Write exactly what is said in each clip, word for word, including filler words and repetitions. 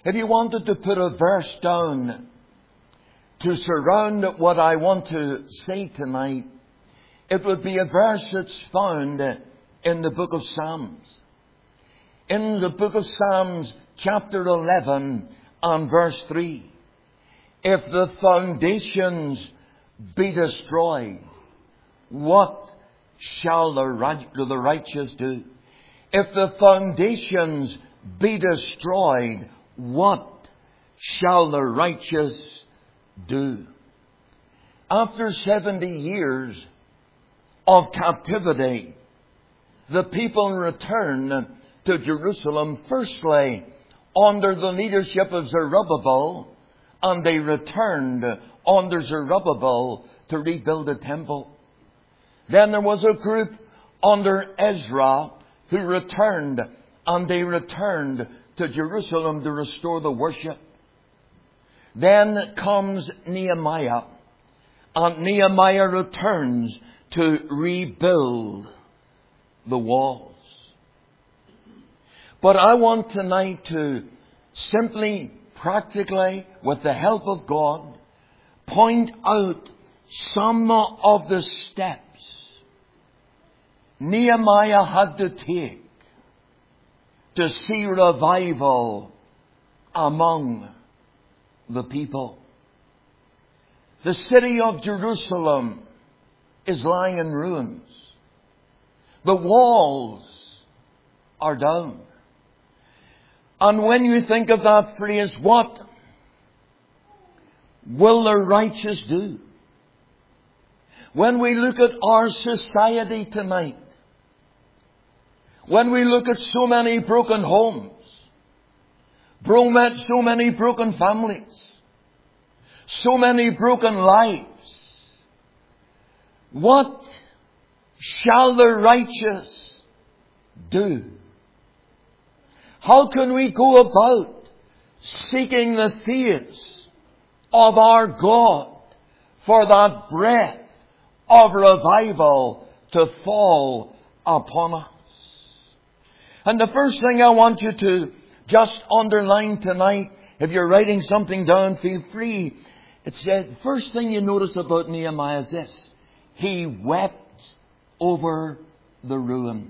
If you wanted to put a verse down to surround what I want to say tonight, it would be a verse that's found in the book of Psalms. In the book of Psalms, chapter eleven and verse three. If the foundations be destroyed, what shall the righteous do? If the foundations be destroyed, what shall the righteous do? After seventy years of captivity, the people returned to Jerusalem, firstly under the leadership of Zerubbabel, and they returned under Zerubbabel to rebuild the temple. Then there was a group under Ezra who returned, and they returned to Jerusalem to restore the worship. Then comes Nehemiah, and Nehemiah returns to rebuild the walls. But I want tonight to simply, practically, with the help of God, point out some of the steps Nehemiah had to take to see revival among the people. The city of Jerusalem is lying in ruins. The walls are down. And when you think of that phrase, what will the righteous do? When we look at our society tonight, when we look at so many broken homes, so many broken families, so many broken lives, what shall the righteous do? How can we go about seeking the face of our God for that breath of revival to fall upon us? And the first thing I want you to just underline tonight, if you're writing something down, feel free. It says, first thing you notice about Nehemiah is this: he wept over the ruins.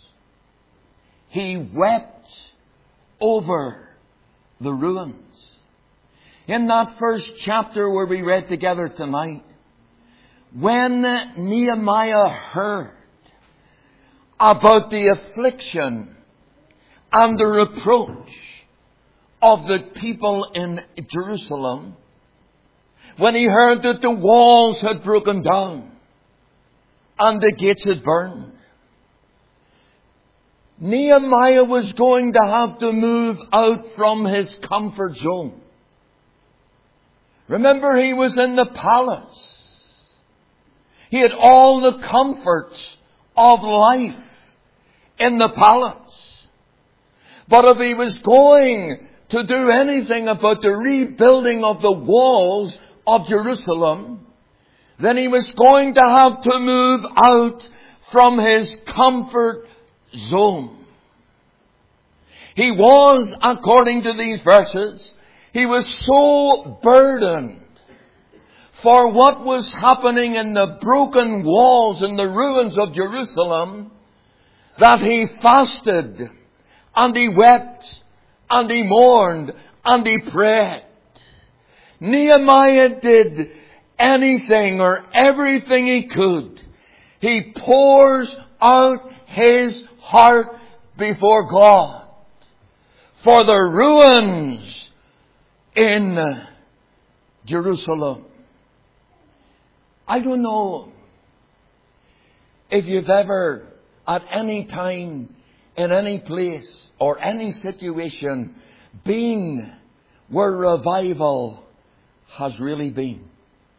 He wept over the ruins. In that first chapter where we read together tonight, when Nehemiah heard about the affliction and the reproach of the people in Jerusalem, when he heard that the walls had broken down and the gates had burned, Nehemiah was going to have to move out from his comfort zone. Remember, he was in the palace. He had all the comforts of life in the palace. But if he was going to do anything about the rebuilding of the walls of Jerusalem, then he was going to have to move out from his comfort zone. He was, according to these verses, he was so burdened for what was happening in the broken walls and the ruins of Jerusalem that he fasted and he wept and he mourned and he prayed. Nehemiah did anything or everything he could. He pours out his heart before God for the ruins in Jerusalem. I don't know if you've ever at any time in any place or any situation been where revival has really been.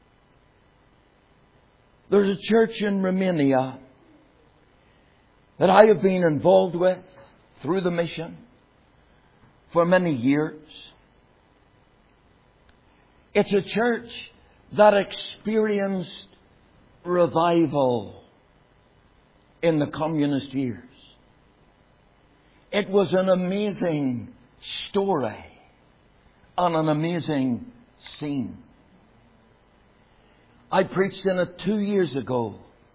There's a church in Romania that I have been involved with through the mission for many years. It's a church that experienced revival in the communist years. It was an amazing story on an amazing scene. I preached in it two years ago,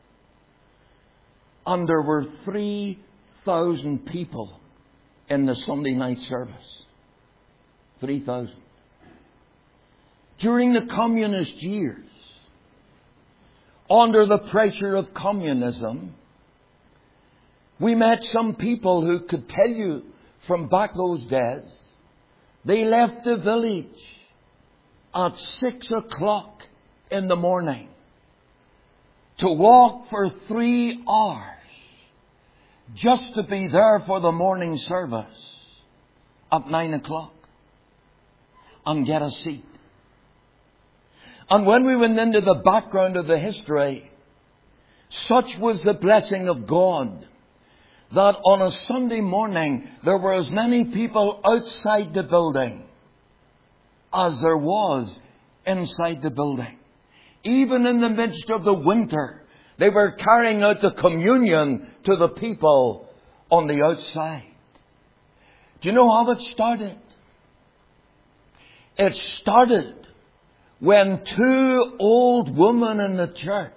and there were three thousand people in the Sunday night service. three thousand. During the communist years, under the pressure of communism, we met some people who could tell you from back those days, they left the village at six o'clock in the morning to walk for three hours just to be there for the morning service at nine o'clock and get a seat. And when we went into the background of the history, such was the blessing of God that on a Sunday morning there were as many people outside the building as there was inside the building. Even in the midst of the winter, they were carrying out the communion to the people on the outside. Do you know how it started? It started when two old women in the church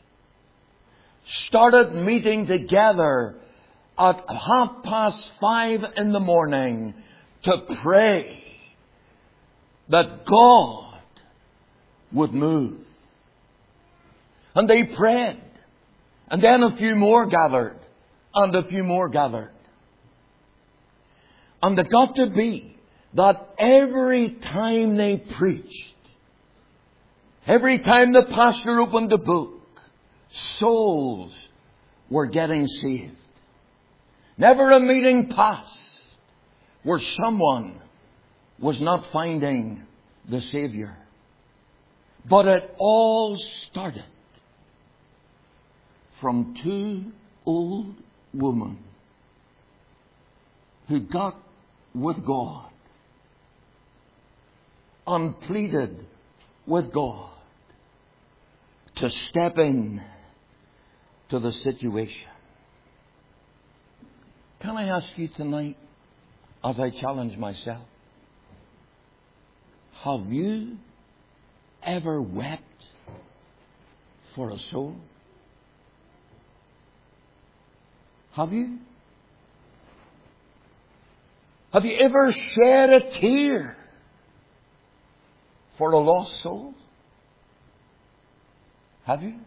started meeting together at half past five in the morning to pray that God would move. And they prayed. And then a few more gathered. And a few more gathered. And it got to be that every time they preached, every time the pastor opened the book, souls were getting saved. Never a meeting passed where someone was not finding the Savior. But it all started from two old women who got with God and pleaded with God to step in to the situation. Can I ask you tonight, as I challenge myself, have you ever wept for a soul? Have you? Have you ever shed a tear for a lost soul? Have you?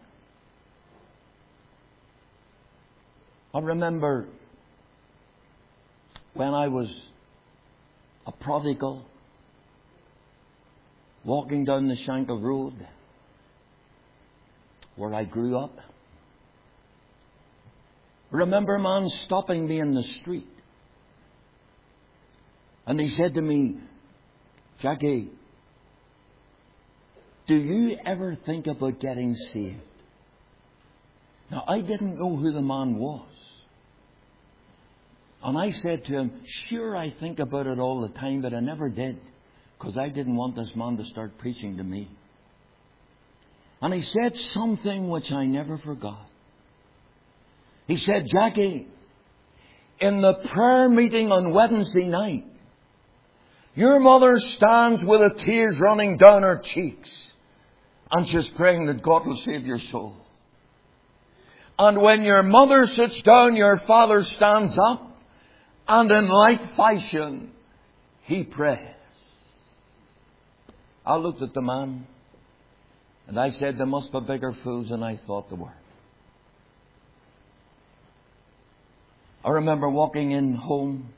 I remember when I was a prodigal walking down the Shankill Road where I grew up. I remember a man stopping me in the street. And he said to me, "Jackie, do you ever think about getting saved?" Now, I didn't know who the man was. And I said to him, "Sure, I think about it all the time, but I never did, because I didn't want this man to start preaching to me." And he said something which I never forgot. He said, "Jackie, in the prayer meeting on Wednesday night, your mother stands with the tears running down her cheeks, and she's praying that God will save your soul. And when your mother sits down, your father stands up, and in like fashion, he prays." I looked at the man, and I said, "There must be bigger fools than I thought there were." I remember walking in home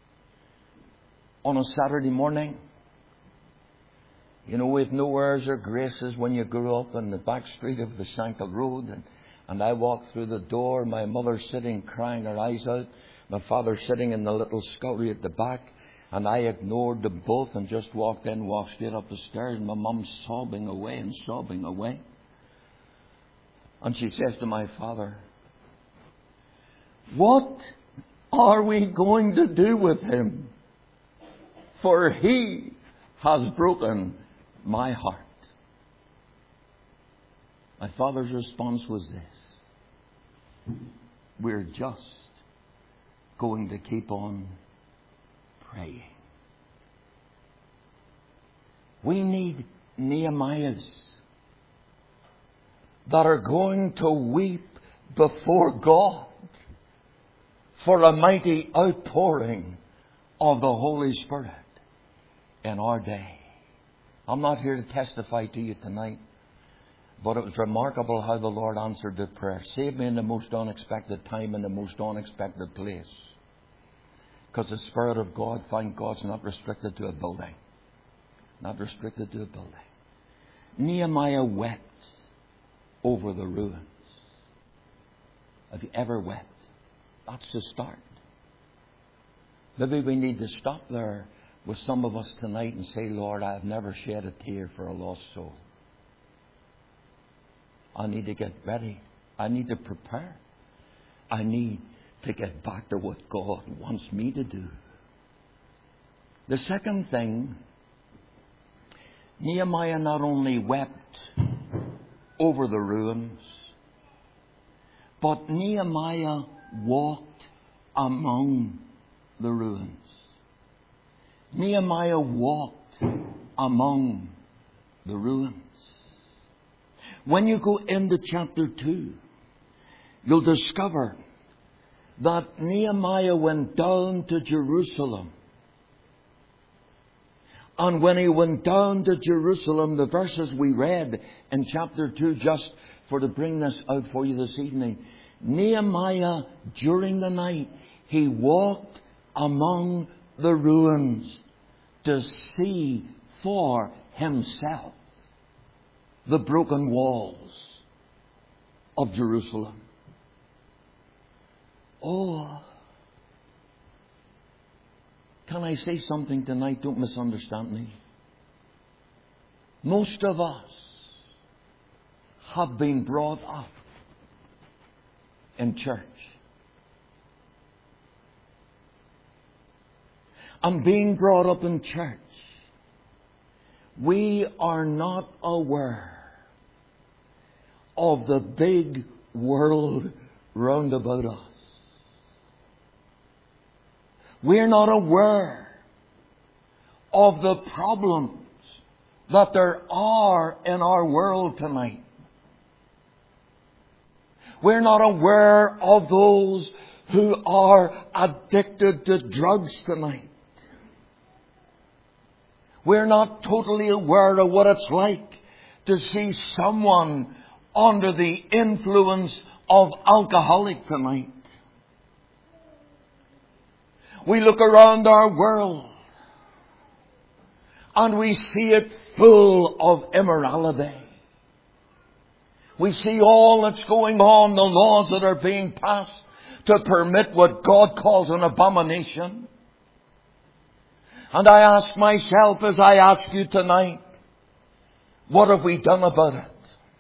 on a Saturday morning. You know, with no airs or graces when you grew up in the back street of the Shankill Road. And, and I walked through the door, my mother sitting crying her eyes out, my father sitting in the little scullery at the back. And I ignored them both and just walked in, walked straight up the stairs, and my mum sobbing away and sobbing away. And she says to my father, "What are we going to do with him? For he has broken my heart." My father's response was this: "We're just going to keep on praying." We need Nehemiahs that are going to weep before God for a mighty outpouring of the Holy Spirit in our day. I'm not here to testify to you tonight, but it was remarkable how the Lord answered the prayer. Saved me in the most unexpected time, in the most unexpected place. Because the Spirit of God, thank God, is not restricted to a building. Not restricted to a building. Nehemiah wept over the ruins. Have you ever wept? That's the start. Maybe we need to stop there with some of us tonight and say, Lord, I have never shed a tear for a lost soul. I need to get ready. I need to prepare. I need to get back to what God wants me to do. The second thing, Nehemiah not only wept over the ruins, but Nehemiah walked among the ruins. Nehemiah walked among the ruins. When you go into chapter two, you'll discover that Nehemiah went down to Jerusalem. And when he went down to Jerusalem, the verses we read in chapter two, just for to bring this out for you this evening, Nehemiah, during the night, he walked among the ruins to see for himself the broken walls of Jerusalem. Oh, can I say something tonight? Don't misunderstand me. Most of us have been brought up in church. And being brought up in church, we are not aware of the big world round about us. We're not aware of the problems that there are in our world tonight. We're not aware of those who are addicted to drugs tonight. We're not totally aware of what it's like to see someone under the influence of alcoholic tonight. We look around our world and we see it full of immorality. We see all that's going on, the laws that are being passed to permit what God calls an abomination. And I ask myself, as I ask you tonight, what have we done about it?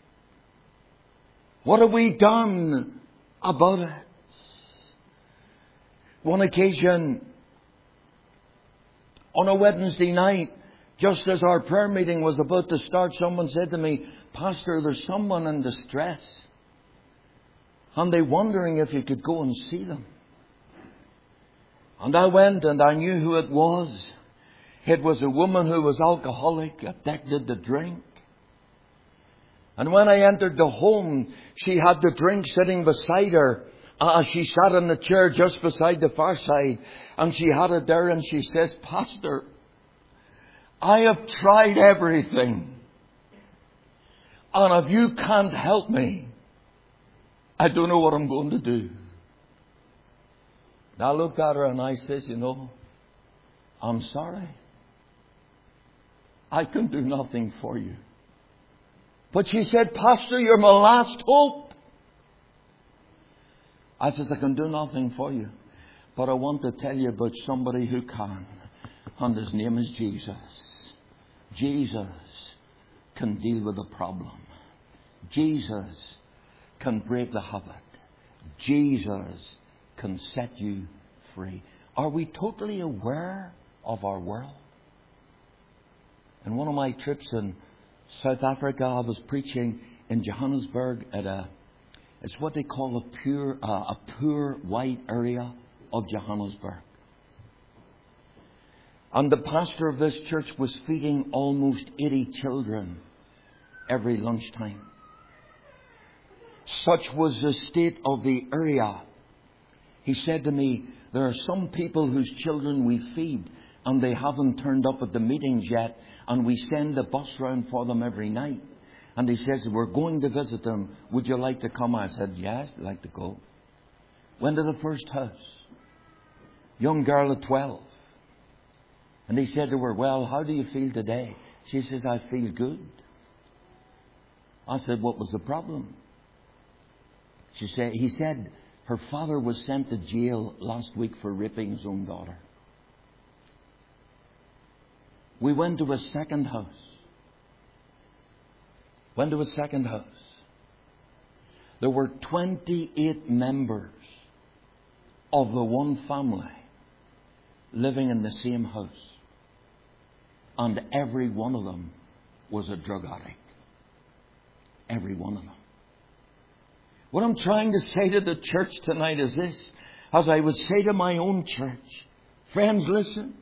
What have we done about it? One occasion, on a Wednesday night, just as our prayer meeting was about to start, someone said to me, Pastor, there's someone in distress. And they're wondering if you could go and see them. And I went and I knew who it was. It was a woman who was alcoholic, addicted to drink. And when I entered the home, she had the drink sitting beside her. Uh, she sat in the chair just beside the far side. And she had it there and she says, Pastor, I have tried everything. And if you can't help me, I don't know what I'm going to do. And I looked at her and I says, you know, I'm sorry. I can do nothing for you. But she said, Pastor, you're my last hope. I says, I can do nothing for you. But I want to tell you about somebody who can. And his name is Jesus. Jesus can deal with the problem. Jesus can break the habit. Jesus can set you free. Are we totally aware of our world? In one of my trips in South Africa, I was preaching in Johannesburg at a, it's what they call a pure, uh, a poor white area of Johannesburg. And the pastor of this church was feeding almost eighty children every lunchtime. Such was the state of the area. He said to me, there are some people whose children we feed and they haven't turned up at the meetings yet, and we send the bus round for them every night. And he says, we're going to visit them. Would you like to come? I said, yes, I'd like to go. Went to the first house. Young girl at twelve. And he said to her, well, how do you feel today? She says, I feel good. I said, what was the problem? She said, he said, her father was sent to jail last week for raping his own daughter. We went to a second house. Went to a second house. There were twenty-eight members of the one family living in the same house. And every one of them was a drug addict. Every one of them. What I'm trying to say to the church tonight is this. As I would say to my own church. Friends, listen.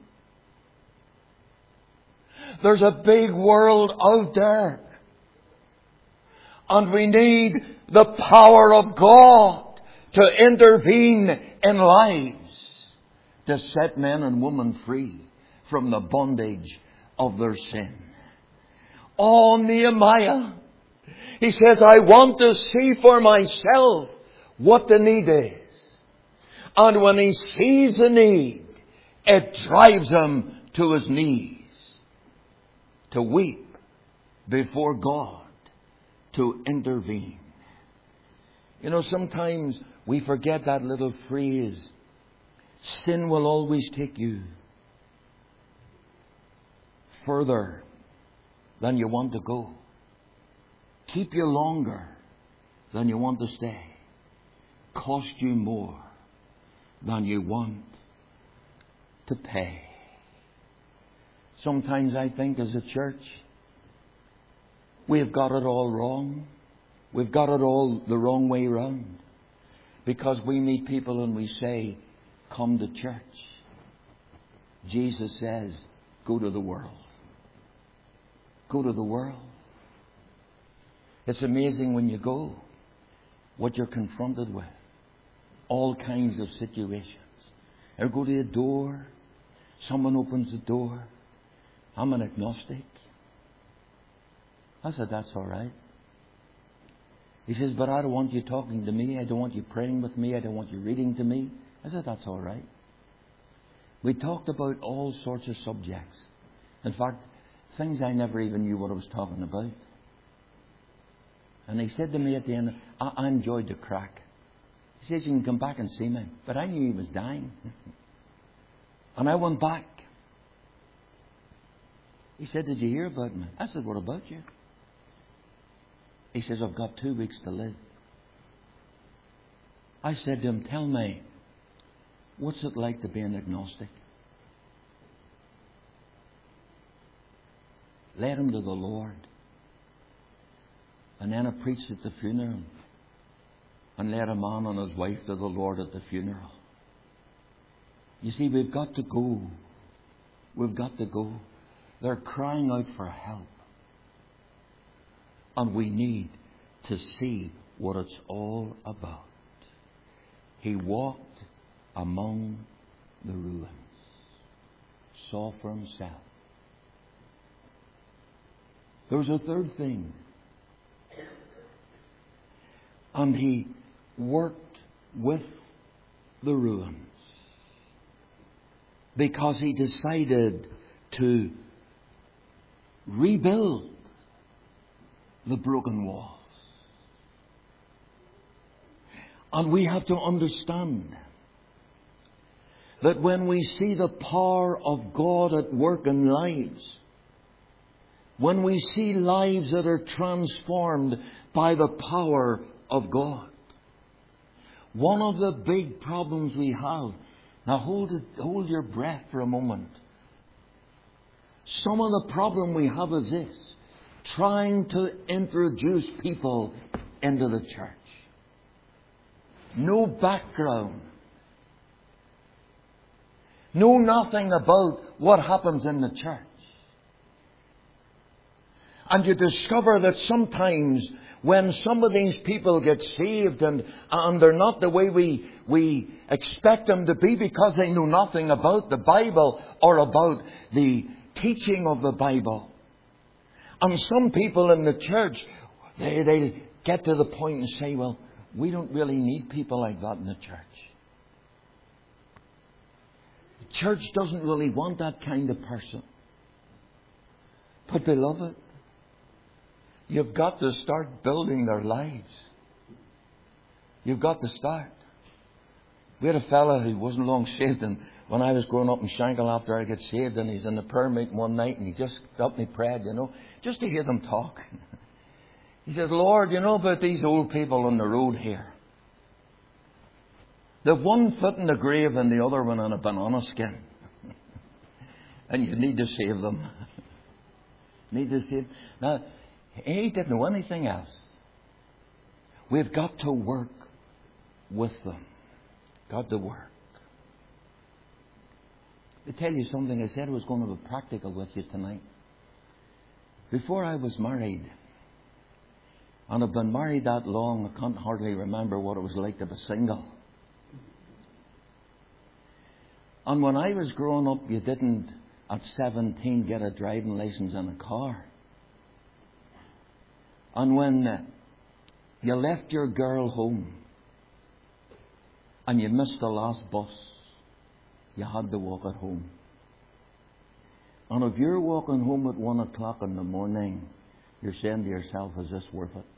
There's a big world out there. And we need the power of God to intervene in lives. To set men and women free from the bondage of their sin. Oh, Nehemiah. He says, I want to see for myself what the need is. And when he sees the need, it drives him to his knees. To weep before God. To intervene. You know, sometimes we forget that little phrase. Sin will always take you further than you want to go. Keep you longer than you want to stay. Cost you more than you want to pay. Sometimes I think as a church, we've got it all wrong. We've got it all the wrong way round. Because we meet people and we say, come to church. Jesus says, go to the world. Go to the world. It's amazing when you go, what you're confronted with. All kinds of situations. Or go to a door. Someone opens the door. I'm an agnostic. I said, that's all right. He says, but I don't want you talking to me. I don't want you praying with me. I don't want you reading to me. I said, that's all right. We talked about all sorts of subjects. In fact, things I never even knew what I was talking about. And he said to me at the end, I, I enjoyed the crack. He says, you can come back and see me. But I knew he was dying. And I went back. He said, did you hear about me? I said, what about you? He says, I've got two weeks to live. I said to him, tell me, what's it like to be an agnostic? Led him to the Lord. And then I preached at the funeral. And led a man and his wife to the Lord at the funeral. You see, we've got to go. We've got to go. They're crying out for help. And we need to see what it's all about. He walked among the ruins. Saw for himself. There was a third thing. And he worked with the ruins. Because he decided to rebuild the broken walls. And we have to understand that when we see the power of God at work in lives, when we see lives that are transformed by the power of God, one of the big problems we have, now hold it, hold your breath for a moment. Some of the problem we have is this: trying to introduce people into the church. No background. Know nothing about what happens in the church. And you discover that sometimes when some of these people get saved and, and they're not the way we, we expect them to be because they know nothing about the Bible or about the teaching of the Bible. And some people in the church, they, they get to the point and say, well, we don't really need people like that in the church. The church doesn't really want that kind of person. But beloved, you've got to start building their lives. You've got to start. We had a fella who wasn't long saved, and when I was growing up in Shankill after I got saved, and he's in the prayer meeting one night, and he just got me prayed, you know, just to hear them talk. He said, Lord, you know about these old people on the road here. They've one foot in the grave and the other one on a banana skin. And you need to save them. Need to save. Now, he didn't know anything else. We've got to work with them. Got to work. To tell you something, I said I was going to be practical with you tonight. Before I was married, and I've been married that long, I can't hardly remember what it was like to be single. And when I was growing up, you didn't, at seventeen, get a driving license in a car. And when uh, you left your girl home and you missed the last bus, you had to walk at home. And if you're walking home at one o'clock in the morning, you're saying to yourself, is this worth it?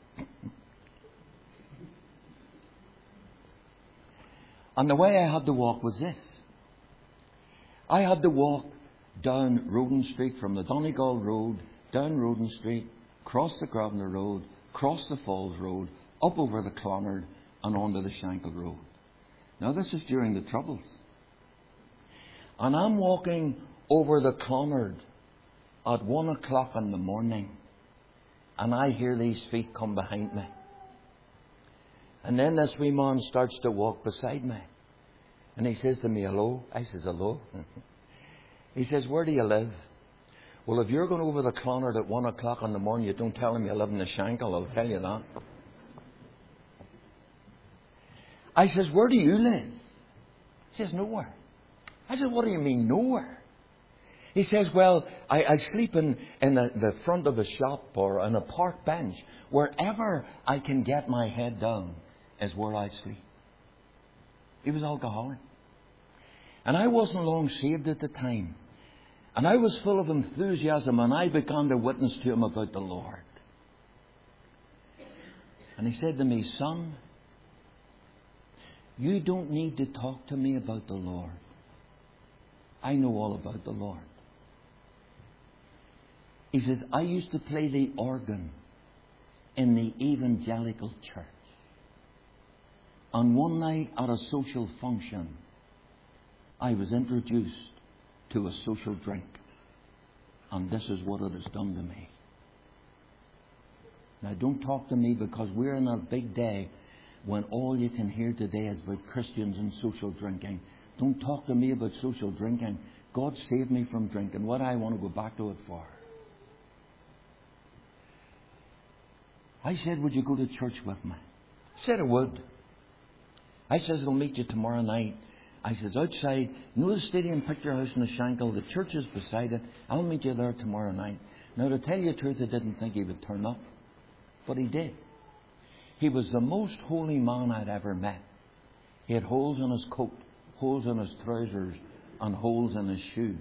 And the way I had to walk was this. I had to walk down Roden Street, from the Donegal Road, down Roden Street, cross the Grosvenor Road, cross the Falls Road, up over the Clonard and onto the Shankill Road. Now this is during the Troubles. And I'm walking over the Clonard at one o'clock in the morning, and I hear these feet come behind me. And then this wee man starts to walk beside me. And he says to me, hello. I says, hello. He says, where do you live? Well, if you're going over the Clonard at one o'clock in the morning, you don't tell him you live in the Shankill, I'll tell you that. I says, where do you live? He says, nowhere. I said, what do you mean, nowhere? He says, well, I, I sleep in, in the, the front of a shop or on a park bench. Wherever I can get my head down is where I sleep. He was alcoholic. And I wasn't long saved at the time. And I was full of enthusiasm, and I began to witness to him about the Lord. And he said to me, son, you don't need to talk to me about the Lord. I know all about the Lord. He says, I used to play the organ in the evangelical church. And one night at a social function, I was introduced to a social drink. And this is what it has done to me. Now don't talk to me, because we're in a big day when all you can hear today is about Christians and social drinking. Don't talk to me about social drinking. God saved me from drinking. What I want to go back to it for? I said, would you go to church with me? He said I would. I says, I'll meet you tomorrow night. I says, outside, you know the Stadium Picture House in the Shankill? The church is beside it. I'll meet you there tomorrow night. Now, to tell you the truth, I didn't think he would turn up. But he did. He was the most holy man I'd ever met. He had holes in his coat, holes in his trousers, and holes in his shoes.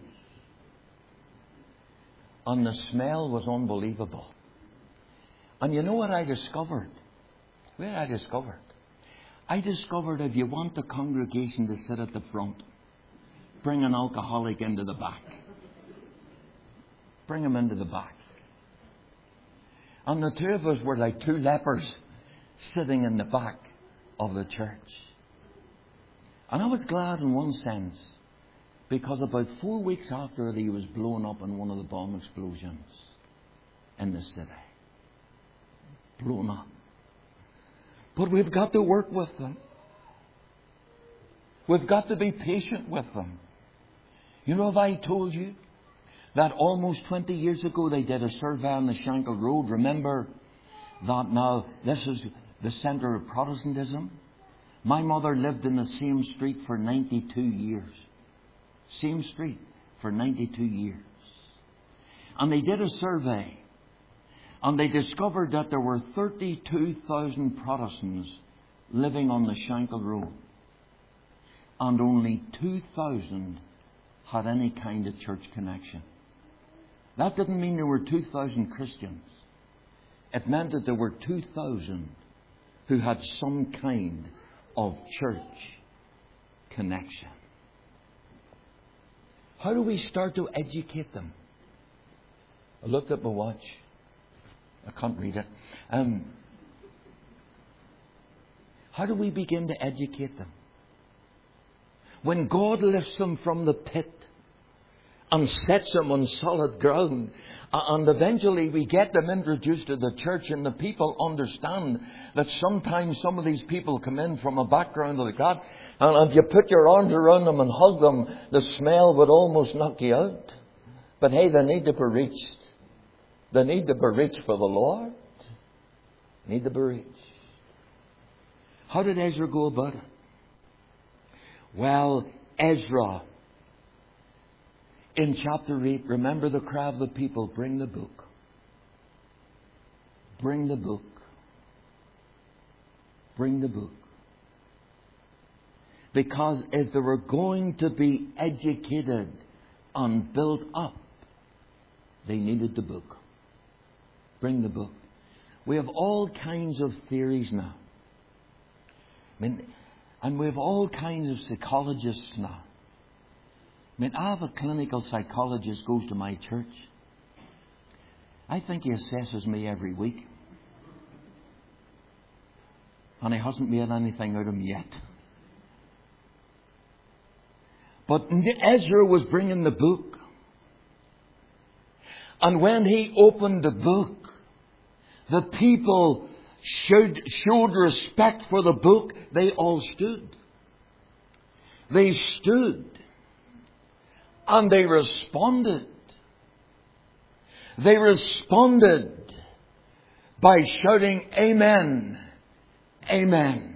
And the smell was unbelievable. And you know what I discovered? What did I discover? I discovered if you want the congregation to sit at the front, bring an alcoholic into the back. Bring him into the back. And the two of us were like two lepers sitting in the back of the church. And I was glad in one sense, because about four weeks after it, he was blown up in one of the bomb explosions in the city. Blown up. But we've got to work with them. We've got to be patient with them. You know, if I told you that almost twenty years ago they did a survey on the Shankill Road. Remember that now this is the centre of Protestantism. My mother lived in the same street for ninety-two years. Same street for ninety-two years. And they did a survey. And they discovered that there were thirty-two thousand Protestants living on the Shankill Road. And only two thousand had any kind of church connection. That didn't mean there were two thousand Christians. It meant that there were two thousand who had some kind of church connection. How do we start to educate them? I looked at my watch. I can't read it. Um, how do we begin to educate them? When God lifts them from the pit and sets them on solid ground, and eventually we get them introduced to the church, and the people understand that sometimes some of these people come in from a background like that, and if you put your arms around them and hug them, the smell would almost knock you out. But hey, they need to be reached. They need to be reached for the Lord. They need to be reached. How did Ezra go about it? Well, Ezra, in chapter eight, remember the cry of the people, bring the book. Bring the book. Bring the book. Because if they were going to be educated and built up, they needed the book. Bring the book. We have all kinds of theories now. I mean, and we have all kinds of psychologists now. I mean, I have a clinical psychologist goes to my church. I think he assesses me every week. And he hasn't made anything out of me yet. But Ezra was bringing the book. And when he opened the book, the people showed, showed respect for the book. They all stood. They stood. And they responded. They responded by shouting, Amen. Amen.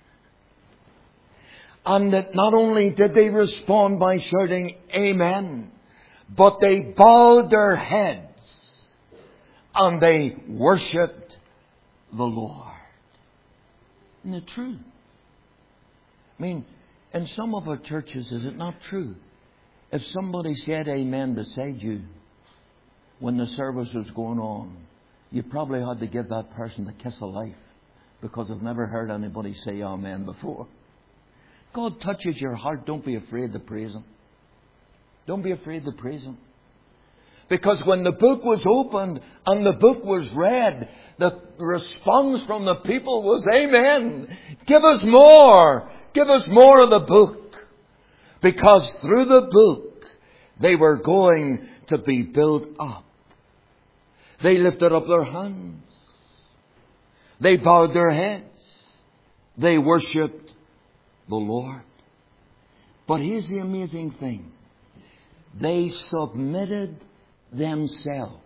And that not only did they respond by shouting, Amen, but they bowed their heads and they worshipped the Lord. Isn't it true? I mean, in some of our churches, is it not true? If somebody said amen beside you when the service was going on, you probably had to give that person the kiss of life, because I've never heard anybody say amen before. God touches your heart. Don't be afraid to praise Him. Don't be afraid to praise Him. Because when the book was opened and the book was read, the response from the people was, Amen. Give us more. Give us more of the book. Because through the book, they were going to be built up. They lifted up their hands. They bowed their heads. They worshipped the Lord. But here's the amazing thing. They submitted themselves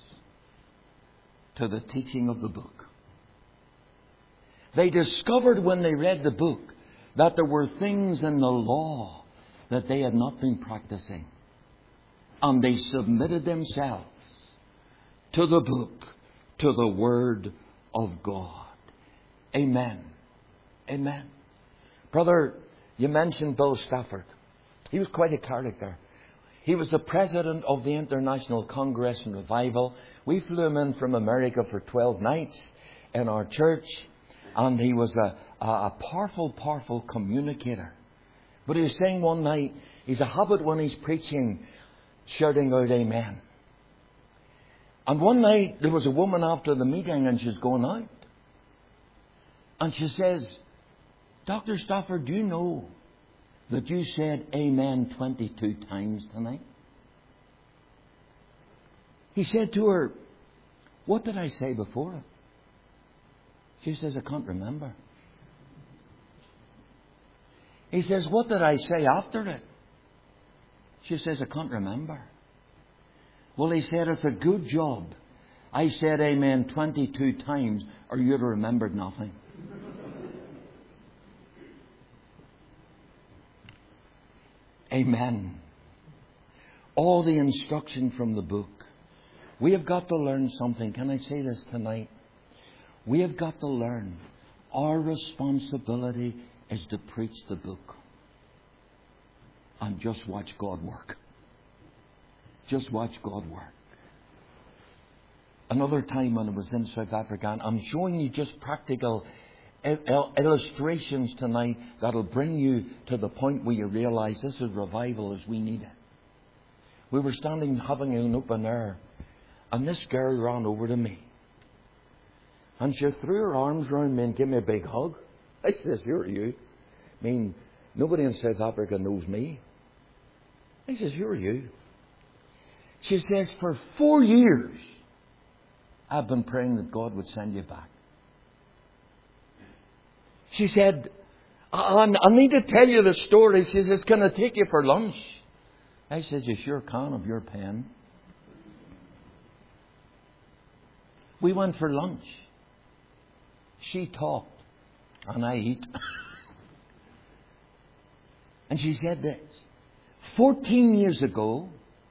to the teaching of the book. They discovered when they read the book that there were things in the law that they had not been practicing. And they submitted themselves to the book, to the Word of God. Amen. Amen. Brother, you mentioned Bill Stafford. He was quite a character. He was the president of the International Congress and Revival. We flew him in from America for twelve nights in our church. And he was a, a powerful, powerful communicator. But he was saying one night, he's a habit when he's preaching, shouting out Amen. And one night, there was a woman after the meeting and she's going out. And she says, Doctor Stafford, do you know that you said Amen twenty-two times tonight? He said to her, what did I say before it? She says, I can't remember. He says, what did I say after it? She says, I can't remember. Well, he said, it's a good job I said amen twenty-two times, or you'd have remembered nothing. Amen. All the instruction from the book. We have got to learn something. Can I say this tonight? We have got to learn our responsibility is to preach the book. And just watch God work. Just watch God work. Another time when I was in South Africa, and I'm showing you just practical illustrations tonight that'll bring you to the point where you realize this is revival as we need it. We were standing having an open air, and this girl ran over to me. And she threw her arms around me and gave me a big hug. I says, who are you? I mean, nobody in South Africa knows me. I says, who are you? She says, for four years, I've been praying that God would send you back. She said, I, I need to tell you the story. She says, can I take you for lunch? I says, you sure can if you're paying. We went for lunch. She talked and I eat. And she said this. Fourteen years ago,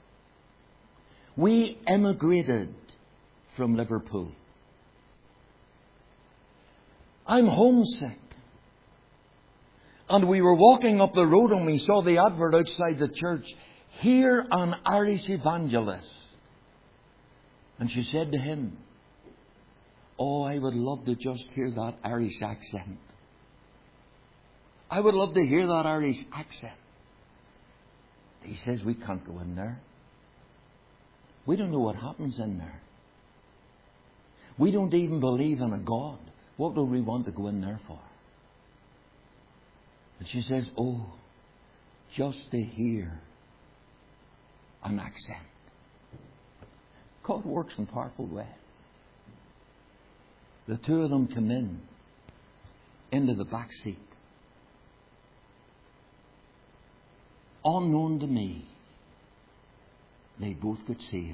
we emigrated from Liverpool. I'm homesick. And we were walking up the road and we saw the advert outside the church. Hear an Irish evangelist. And she said to him, oh, I would love to just hear that Irish accent. I would love to hear that Irish accent. He says, we can't go in there. We don't know what happens in there. We don't even believe in a God. What do we want to go in there for? And she says, oh, just to hear an accent. God works in powerful ways. The two of them come in, into the back seat. Unknown to me, they both got saved.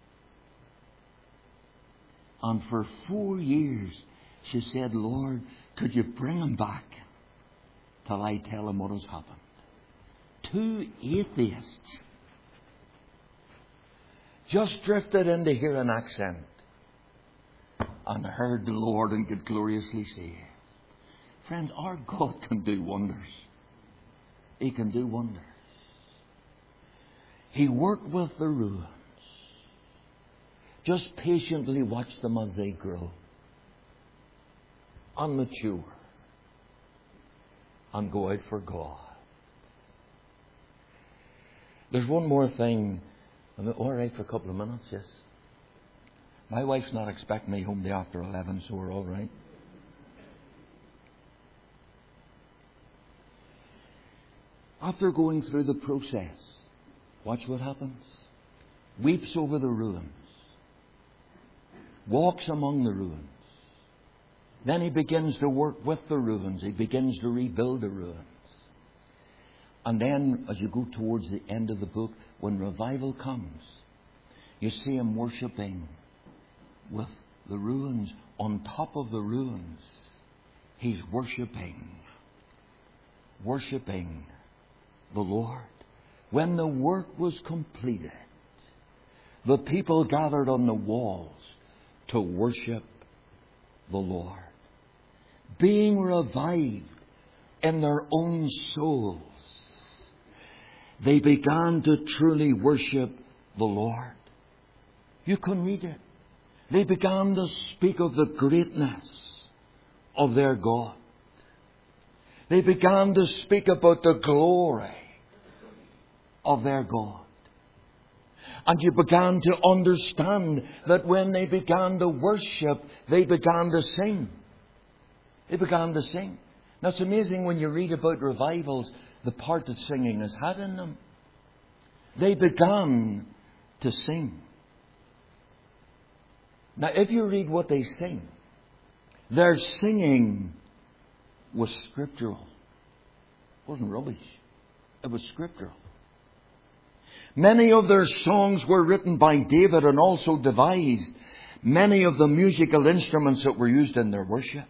And for four years, she said, Lord, could you bring them back till I tell them what has happened? Two atheists just drifted in to hear an accent and heard the Lord and get gloriously saved. Friends, our God can do wonders. He can do wonders. He worked with the ruins. Just patiently watch them as they grow. And mature. And go out for God. There's one more thing. I'm all right for a couple of minutes, yes. My wife's not expecting me home till after eleven, so we're all right. After going through the process, watch what happens. Weeps over the ruins. Walks among the ruins. Then he begins to work with the ruins. He begins to rebuild the ruins. And then, as you go towards the end of the book, when revival comes, you see him worshipping with the ruins. On top of the ruins, he's worshipping. Worshipping the Lord. When the work was completed, the people gathered on the walls to worship the Lord. Being revived in their own souls, they began to truly worship the Lord. You can read it. They began to speak of the greatness of their God. They began to speak about the glory of their God. And you began to understand that when they began to worship, they began to sing. They began to sing. Now it's amazing when you read about revivals, the part that singing has had in them. They began to sing. Now if you read what they sing, their singing was scriptural. It wasn't rubbish. It was scriptural. Many of their songs were written by David and also devised many of the musical instruments that were used in their worship.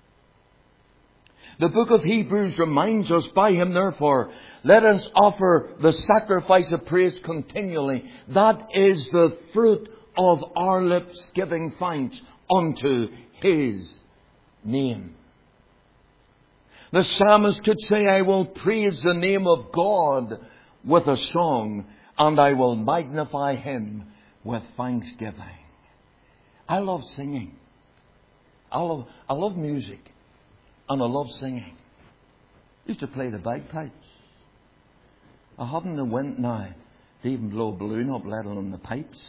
The book of Hebrews reminds us, by Him therefore, let us offer the sacrifice of praise continually. That is the fruit of our lips giving thanks unto His name. The psalmist could say, I will praise the name of God with a song, and I will magnify Him with thanksgiving. I love singing. I love, I love music. And I love singing. I used to play the bagpipes. I haven't the wind now to even blow a balloon up, let alone the pipes.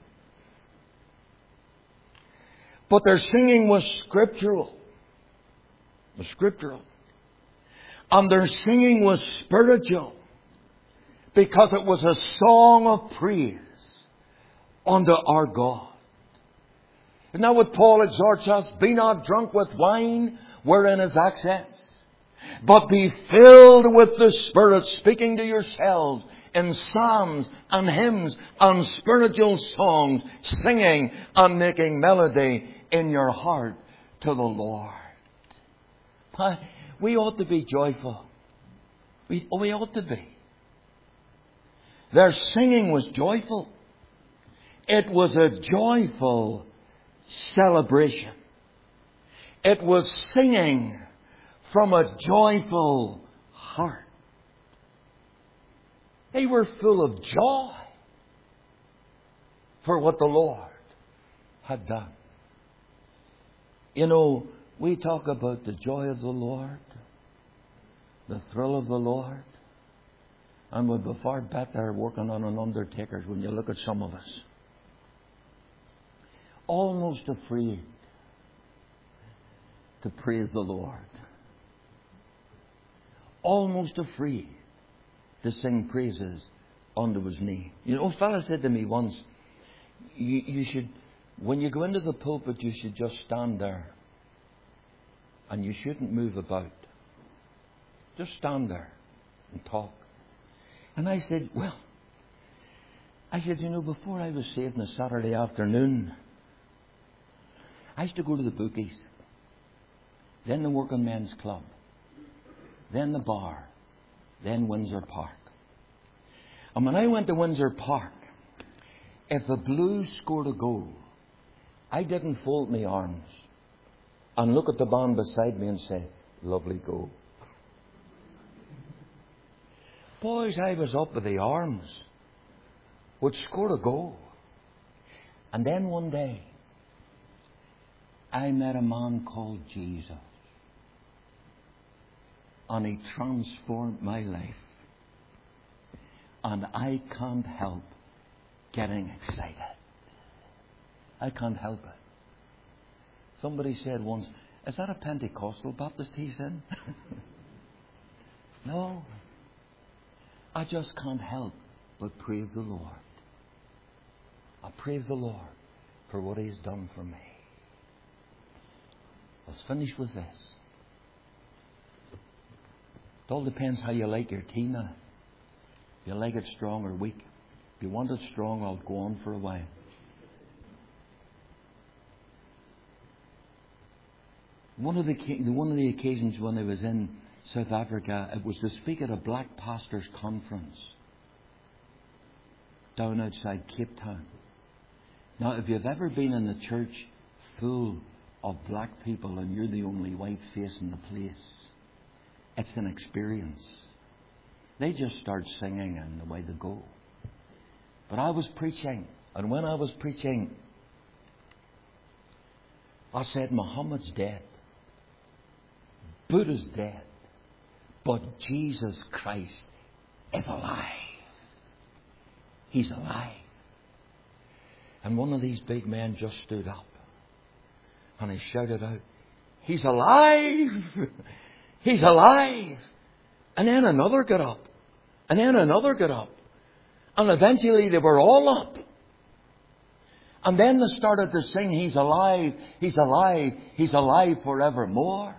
But their singing was scriptural. It was scriptural. And their singing was spiritual. Because it was a song of praise unto our God. Isn't that what Paul exhorts us? Be not drunk with wine, wherein is excess, but be filled with the Spirit, speaking to yourselves in psalms and hymns and spiritual songs, singing and making melody in your heart to the Lord. We ought to be joyful. We, we ought to be. Their singing was joyful. It was a joyful celebration. It was singing from a joyful heart. They were full of joy for what the Lord had done. You know, we talk about the joy of the Lord, the thrill of the Lord, and we'd be far better working on an undertaker's when you look at some of us. Almost afraid to praise the Lord. Almost afraid to sing praises unto His name. You know, a fellow said to me once, you, you should, when you go into the pulpit, you should just stand there. And you shouldn't move about. Just stand there and talk. And I said, well, I said, you know, before I was saved on a Saturday afternoon, I used to go to the bookies, then the Working Men's Club, then the bar, then Windsor Park. And when I went to Windsor Park, if the Blues scored a goal, I didn't fold my arms and look at the band beside me and say, lovely goal. Boys, I was up with the arms which scored a goal. And then one day, I met a man called Jesus. And He transformed my life. And I can't help getting excited. I can't help it. Somebody said once, is that a Pentecostal Baptist he's in? No. I just can't help but praise the Lord. I praise the Lord for what He's done for me. Let's finish with this. It all depends how you like your tea now. If you like it strong or weak. If you want it strong, I'll go on for a while. One of the one of the occasions when I was in South Africa, it was to speak at a black pastors' conference down outside Cape Town. Now, if you've ever been in a church full of black people and you're the only white face in the place, it's an experience. They just start singing and away they go. But I was preaching, and when I was preaching, I said, Muhammad's dead. Buddha's dead. But Jesus Christ is alive. He's alive. And one of these big men just stood up. And he shouted out, He's alive! He's alive! And then another got up. And then another got up. And eventually they were all up. And then they started to sing, He's alive, He's alive, He's alive forevermore.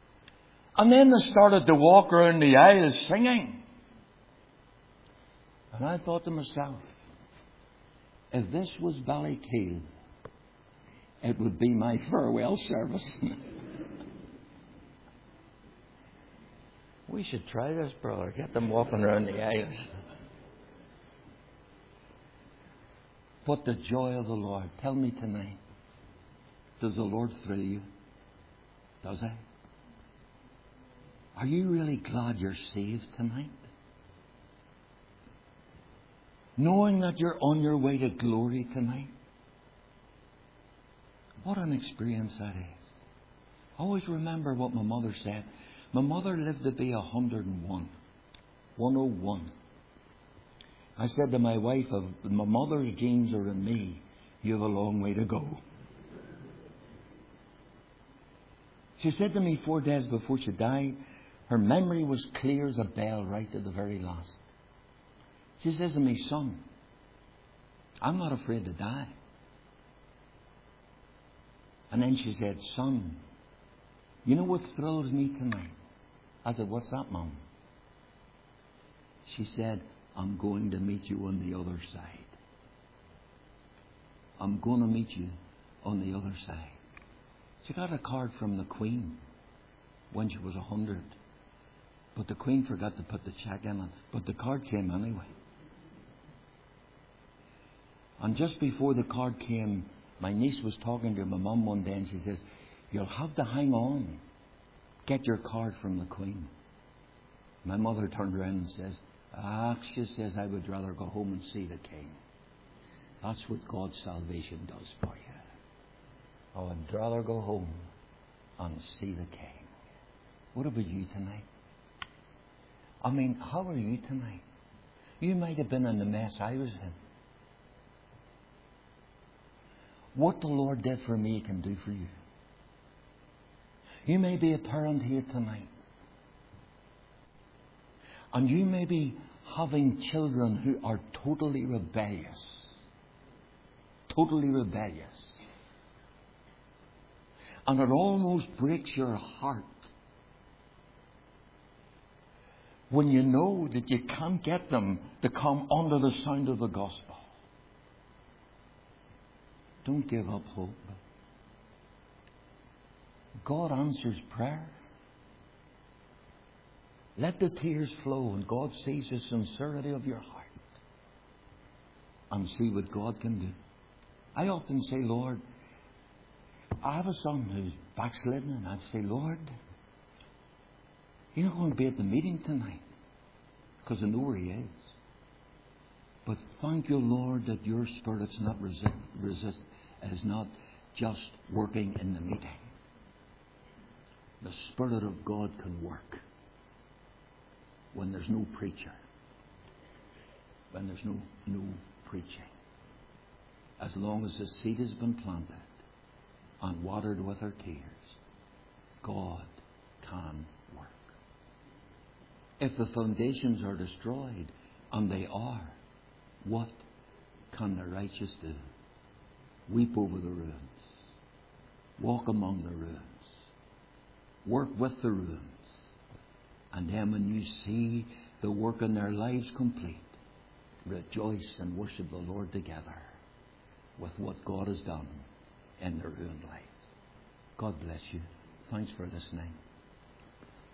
And then they started to walk around the aisles singing. And I thought to myself, if this was Ballyteel, it would be my farewell service. We should try this, brother. Get them walking around the aisles. But the joy of the Lord. Tell me tonight, does the Lord thrill you? Does He? Are you really glad you're saved tonight? Knowing that you're on your way to glory tonight? What an experience that is. I always remember what my mother said. My mother lived to be one hundred and one. one oh one. I said to my wife, if my mother's genes are in me, you have a long way to go. She said to me four days before she died, her memory was clear as a bell right to the very last. She says to me, son, I'm not afraid to die. And then she said, son, you know what thrills me tonight? I said, what's that, Mum? She said, I'm going to meet you on the other side. I'm going to meet you on the other side. She got a card from the Queen when she was a hundred. But the Queen forgot to put the check in it. But the card came anyway. And just before the card came, my niece was talking to my mum one day and she says, you'll have to hang on. Get your card from the Queen. My mother turned around and says, ah, she says, I would rather go home and see the King. That's what God's salvation does for you. I would rather go home and see the King. What about you tonight? I mean, how are you tonight? You might have been in the mess I was in. What the Lord did for me, He can do for you. You may be a parent here tonight. And you may be having children who are totally rebellious. Totally rebellious. And it almost breaks your heart when you know that you can't get them to come under the sound of the gospel. Don't give up hope. God answers prayer. Let the tears flow and God sees the sincerity of your heart. And see what God can do. I often say, Lord, I have a son who's backslidden, and I'd say, Lord, you're not going to be at the meeting tonight because I know where he is. But thank you, Lord, that your Spirit's not resist, resist, is not just working in the meeting. The Spirit of God can work when there's no preacher, when there's no no preaching. As long as the seed has been planted and watered with our tears, God can work. If the foundations are destroyed, and they are, what can the righteous do? Weep over the ruins. Walk among the ruins. Work with the ruins. And then when you see the work in their lives complete, rejoice and worship the Lord together with what God has done in their ruined life. God bless you. Thanks for listening.